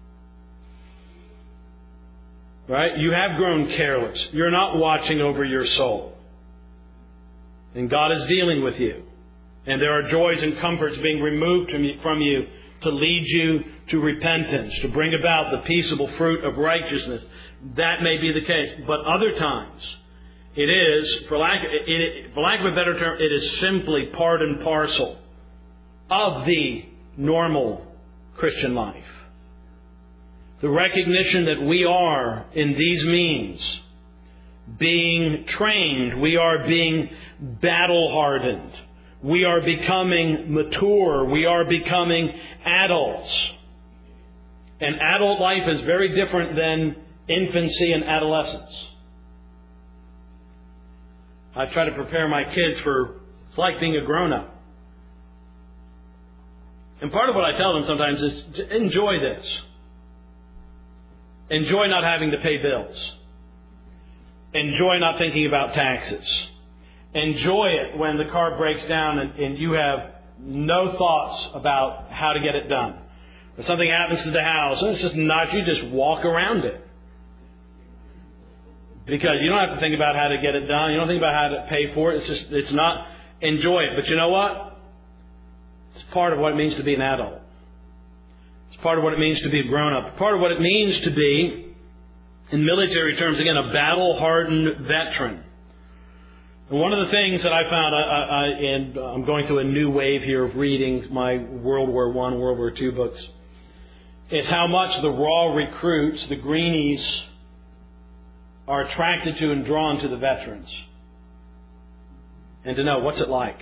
Right? You have grown careless. You're not watching over your soul. And God is dealing with you. And there are joys and comforts being removed from you to lead you to repentance, to bring about the peaceable fruit of righteousness. That may be the case. But other times, it is, for lack, it, for lack of a better term, it is simply part and parcel of the normal Christian life. The recognition that we are, in these means, being trained. We are being battle-hardened. We are becoming mature. We are becoming adults. And adult life is very different than infancy and adolescence. I try to prepare my kids for, it's like being a grown-up. And part of what I tell them sometimes is, enjoy this. Enjoy not having to pay bills. Enjoy not thinking about taxes. Enjoy it when the car breaks down and, and you have no thoughts about how to get it done. If something happens to the house, and it's just not, you just walk around it. Because you don't have to think about how to get it done. You don't think about how to pay for it. It's just, it's not, enjoy it. But you know what? It's part of what it means to be an adult. It's part of what it means to be a grown-up. Part of what it means to be, in military terms, again, a battle-hardened veteran. And one of the things that I found, I, I, and I'm going through a new wave here of reading my World War One, World War Two books, is how much the raw recruits, the greenies, are attracted to and drawn to the veterans. And to know, what's it like?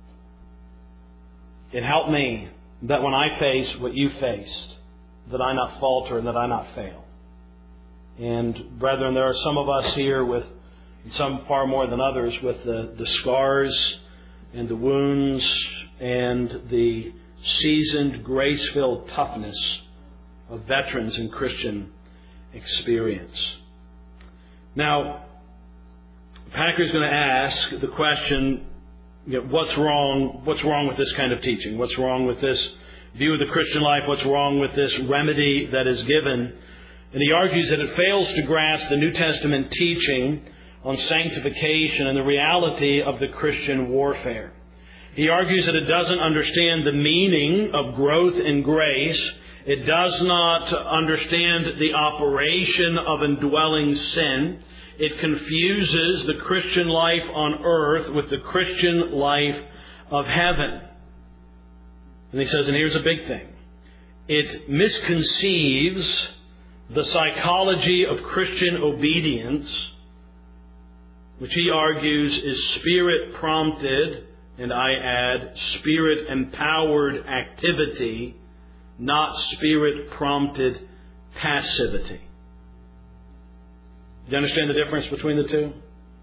It helped me that when I face what you faced, that I not falter and that I not fail. And brethren, there are some of us here with, some far more than others, with the, the scars and the wounds and the seasoned, grace-filled toughness of veterans in Christian experience. Now, Packer's going to ask the question, you know, what's wrong, what's wrong with this kind of teaching? What's wrong with this view of the Christian life? What's wrong with this remedy that is given? And he argues that it fails to grasp the New Testament teaching on sanctification and the reality of the Christian warfare. He argues that it doesn't understand the meaning of growth in grace. It does not understand the operation of indwelling sin. It confuses the Christian life on earth with the Christian life of heaven. And he says, and here's a big thing, it misconceives the psychology of Christian obedience, which he argues is Spirit-prompted, and I add, Spirit-empowered activity, not Spirit-prompted passivity. Do you understand the difference between the two?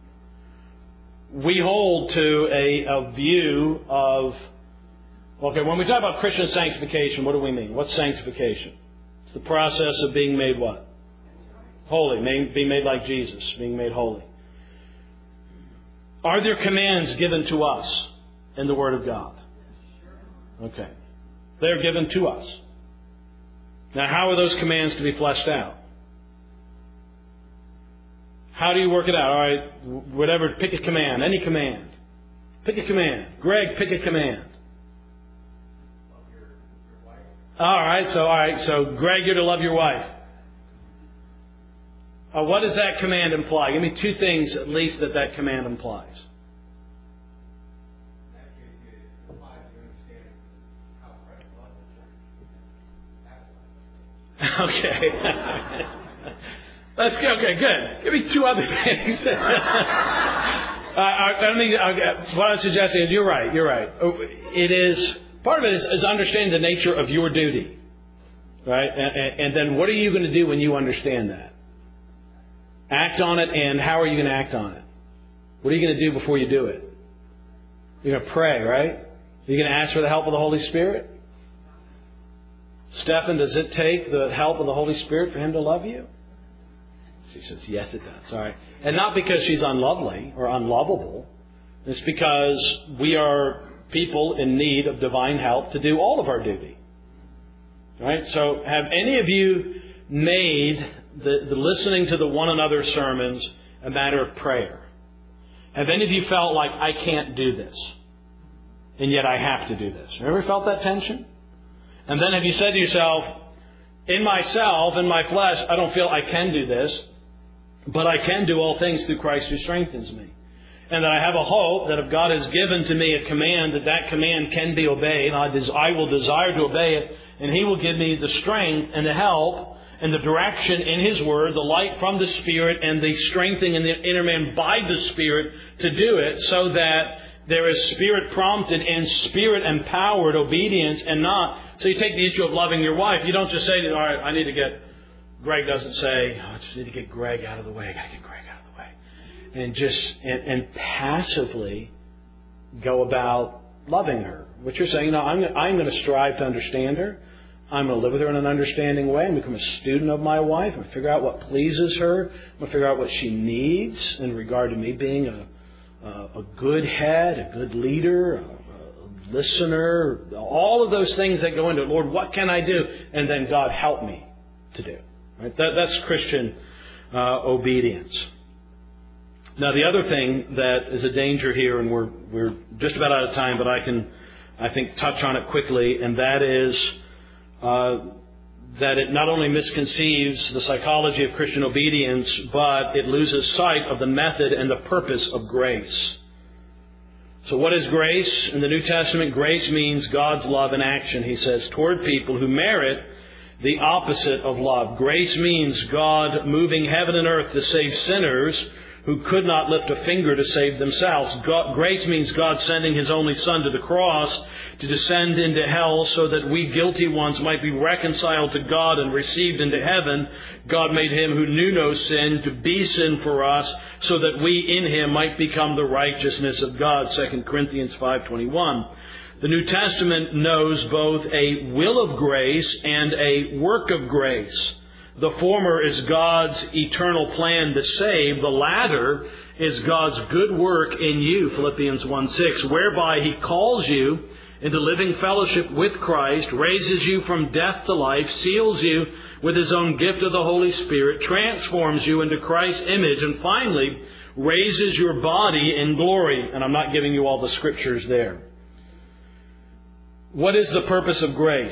We hold to a, a view of, okay, when we talk about Christian sanctification, what do we mean? What's sanctification? It's the process of being made what? Holy, being made like Jesus, being made holy. Are there commands given to us in the Word of God? Okay. They're given to us. Now, how are those commands to be fleshed out? How do you work it out? All right, whatever, pick a command, any command. Pick a command. Greg, pick a command. All right, so all right, so Greg, you're to love your wife. Uh, what does that command imply? Give me two things at least that that command implies. Okay. Let's go. Okay, good. Give me two other things. uh, I, I mean, I, what I'm suggesting is you're right. You're right. It is part of it is, is understanding the nature of your duty, right? And, and then what are you going to do when you understand that? Act on it, and how are you going to act on it? What are you going to do before you do it? You're going to pray, right? Are you going to ask for the help of the Holy Spirit? Stephan, does it take the help of the Holy Spirit for Him to love you? She says, yes, it does. All right. And not because she's unlovely or unlovable. It's because we are people in need of divine help to do all of our duty. All right. So have any of you made the, the listening to the one another sermons a matter of prayer? Have any of you felt like, I can't do this, and yet I have to do this? Have you ever felt that tension? And then have you said to yourself, in myself, in my flesh, I don't feel I can do this, but I can do all things through Christ who strengthens me. And that I have a hope that if God has given to me a command, that that command can be obeyed. I, des- I will desire to obey it, and He will give me the strength and the help and the direction in His Word, the light from the Spirit, and the strengthening in the inner man by the Spirit to do it, so that there is Spirit-prompted and Spirit-empowered obedience, and not. So you take the issue of loving your wife. You don't just say, all right, I need to get, Greg doesn't say, oh, I just need to get Greg out of the way. I got to get Greg out of the way. And just, and, and passively go about loving her. What you're saying, no, I'm, I'm going to strive to understand her. I'm going to live with her in an understanding way and become a student of my wife and figure out what pleases her. I'm going to figure out what she needs in regard to me being a, a, a good head, a good leader, a, a listener, all of those things that go into it. Lord, what can I do? And then God, help me to do. Right? That, that's Christian uh, obedience. Now, the other thing that is a danger here, and we're we're just about out of time, but I can, I think, touch on it quickly, and that is uh, that it not only misconceives the psychology of Christian obedience, but it loses sight of the method and the purpose of grace. So what is grace? In the New Testament, grace means God's love in action, he says, toward people who merit the opposite of love. Grace means God moving heaven and earth to save sinners who could not lift a finger to save themselves. God, grace means God sending His only Son to the cross to descend into hell so that we guilty ones might be reconciled to God and received into heaven. God made Him who knew no sin to be sin for us so that we in Him might become the righteousness of God. Second Corinthians five twenty-one. The New Testament knows both a will of grace and a work of grace. The former is God's eternal plan to save. The latter is God's good work in you, Philippians one six, whereby He calls you into living fellowship with Christ, raises you from death to life, seals you with His own gift of the Holy Spirit, transforms you into Christ's image, and finally raises your body in glory. And I'm not giving you all the scriptures there. What is the purpose of grace?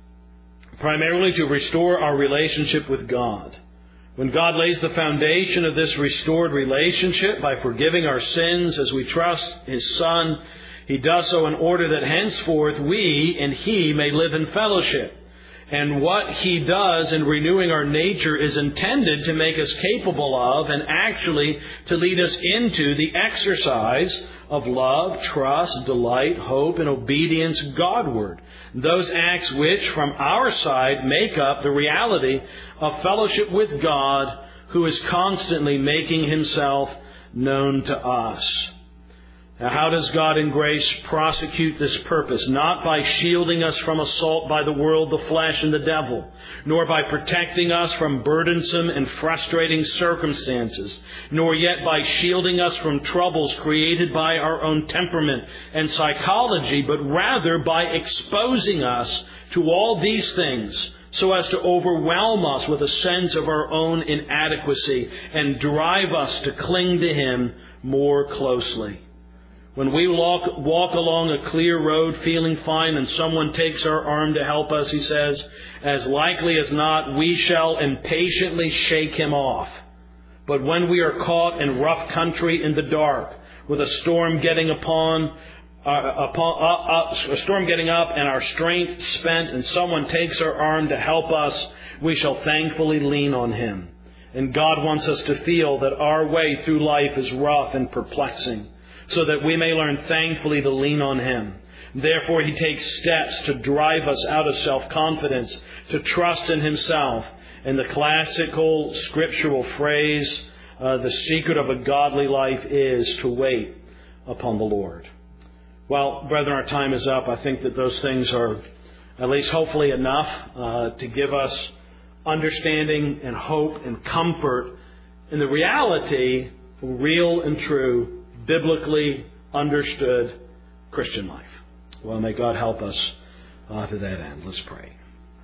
Primarily to restore our relationship with God. When God lays the foundation of this restored relationship by forgiving our sins as we trust His Son, He does so in order that henceforth we and He may live in fellowship. And what He does in renewing our nature is intended to make us capable of and actually to lead us into the exercise of love, trust, delight, hope, and obedience Godward. Those acts which, from our side, make up the reality of fellowship with God, who is constantly making Himself known to us. Now, how does God in grace prosecute this purpose? Not by shielding us from assault by the world, the flesh, and the devil, nor by protecting us from burdensome and frustrating circumstances, nor yet by shielding us from troubles created by our own temperament and psychology, but rather by exposing us to all these things so as to overwhelm us with a sense of our own inadequacy and drive us to cling to Him more closely. When we walk, walk along a clear road feeling fine and someone takes our arm to help us, he says, as likely as not, we shall impatiently shake him off. But when we are caught in rough country in the dark, with a storm getting upon, uh, upon uh, uh, a storm getting up and our strength spent, and someone takes our arm to help us, we shall thankfully lean on him. And God wants us to feel that our way through life is rough and perplexing, so that we may learn thankfully to lean on Him. Therefore, He takes steps to drive us out of self-confidence, to trust in Himself. And the classical scriptural phrase, uh, the secret of a godly life is to wait upon the Lord. Well, brethren, our time is up. I think that those things are at least hopefully enough uh, to give us understanding and hope and comfort in the reality, real and true, biblically understood Christian life. Well, may God help us uh, to that end. Let's pray.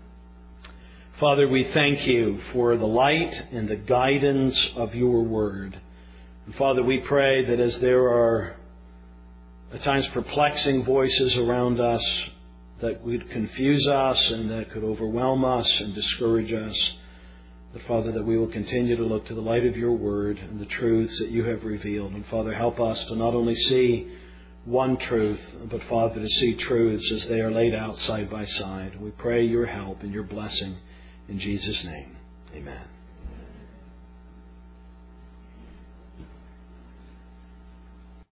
Father, we thank You for the light and the guidance of Your Word. And Father, we pray that as there are at times perplexing voices around us that would confuse us and that could overwhelm us and discourage us, But Father, that we will continue to look to the light of Your Word and the truths that You have revealed. And Father, help us to not only see one truth, but Father, to see truths as they are laid out side by side. We pray Your help and Your blessing in Jesus' name. Amen.